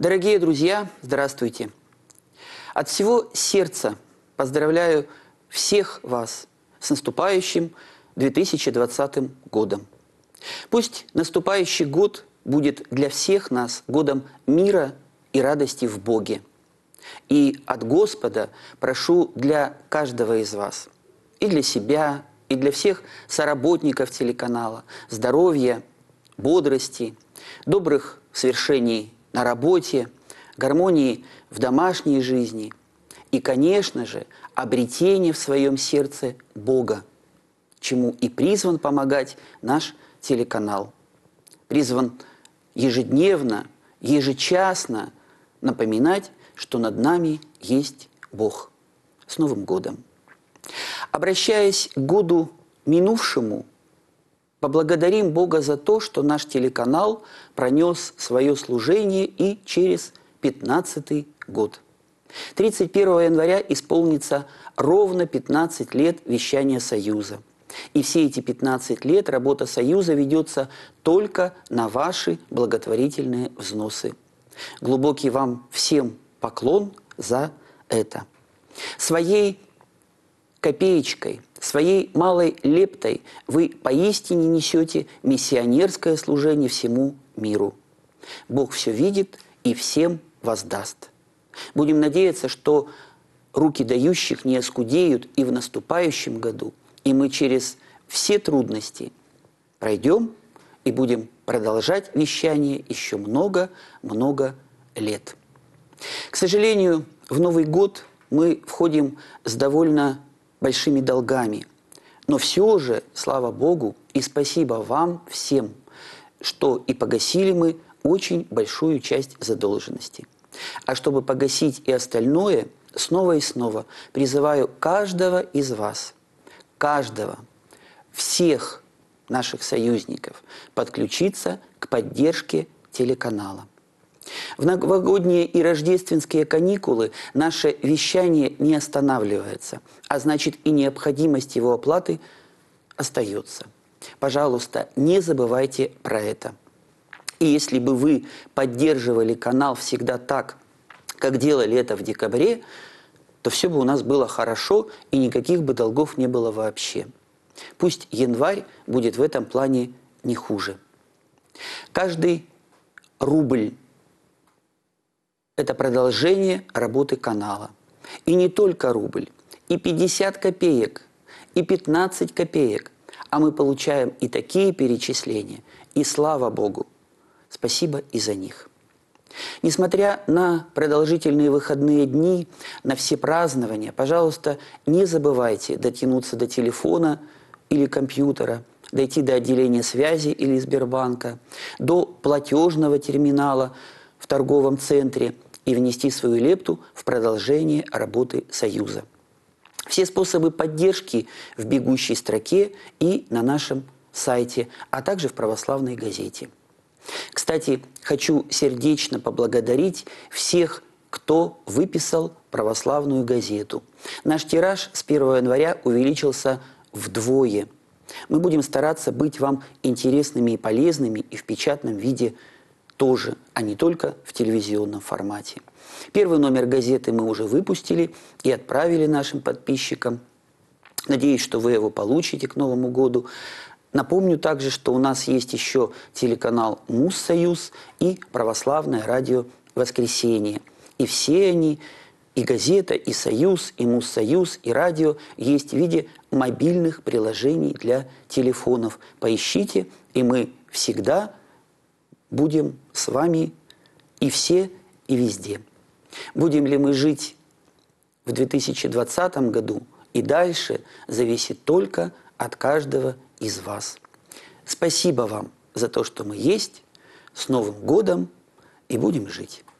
Дорогие друзья, здравствуйте! От всего сердца поздравляю всех вас с наступающим 2020 годом. Пусть наступающий год будет для всех нас годом мира и радости в Боге. И от Господа прошу для каждого из вас, и для себя, и для всех соработников телеканала, здоровья, бодрости, добрых свершений на работе, гармонии в домашней жизни и, конечно же, обретения в своем сердце Бога, чему и призван помогать наш телеканал. Призван ежедневно, ежечасно напоминать, что над нами есть Бог. С Новым годом! Обращаясь к году минувшему, поблагодарим Бога за то, что наш телеканал пронес свое служение и через 15-й год. 31 января исполнится ровно 15 лет вещания Союза. И все эти 15 лет работа Союза ведется только на ваши благотворительные взносы. Глубокий вам всем поклон за это. Своей копеечкой, своей малой лептой вы поистине несете миссионерское служение всему миру. Бог все видит и всем воздаст. Будем надеяться, что руки дающих не оскудеют и в наступающем году, и мы через все трудности пройдем и будем продолжать вещание еще много-много лет. К сожалению, в Новый год мы входим с довольно большими долгами. Но все же, слава Богу и спасибо вам всем, что и погасили мы очень большую часть задолженности. А чтобы погасить и остальное, снова и снова призываю каждого из вас, каждого, всех наших союзников подключиться к поддержке телеканала. В новогодние и рождественские каникулы наше вещание не останавливается, а значит и необходимость его оплаты остается. Пожалуйста, не забывайте про это. И если бы вы поддерживали канал всегда так, как делали это в декабре, то все бы у нас было хорошо и никаких бы долгов не было вообще. Пусть январь будет в этом плане не хуже. Каждый рубль – это продолжение работы канала. И не только рубль, и 50 копеек, и 15 копеек. А мы получаем и такие перечисления. И слава Богу! Спасибо и за них. Несмотря на продолжительные выходные дни, на все празднования, пожалуйста, не забывайте дотянуться до телефона или компьютера, дойти до отделения связи или Сбербанка, до платежного терминала в торговом центре и внести свою лепту в продолжение работы Союза. Все способы поддержки в бегущей строке и на нашем сайте, а также в православной газете. Кстати, хочу сердечно поблагодарить всех, кто выписал православную газету. Наш тираж с 1 января увеличился вдвое. Мы будем стараться быть вам интересными и полезными и в печатном виде тоже, а не только в телевизионном формате. Первый номер газеты мы уже выпустили и отправили нашим подписчикам. Надеюсь, что вы его получите к Новому году. Напомню также, что у нас есть еще телеканал Муз-Союз и православное радио «Воскресенье». И все они, и газета, и Союз, и Муз-Союз, и радио есть в виде мобильных приложений для телефонов. Поищите, и мы всегда будем с вами и все, и везде. Будем ли мы жить в 2020 году и дальше, зависит только от каждого из вас. Спасибо вам за то, что мы есть. С Новым годом и будем жить!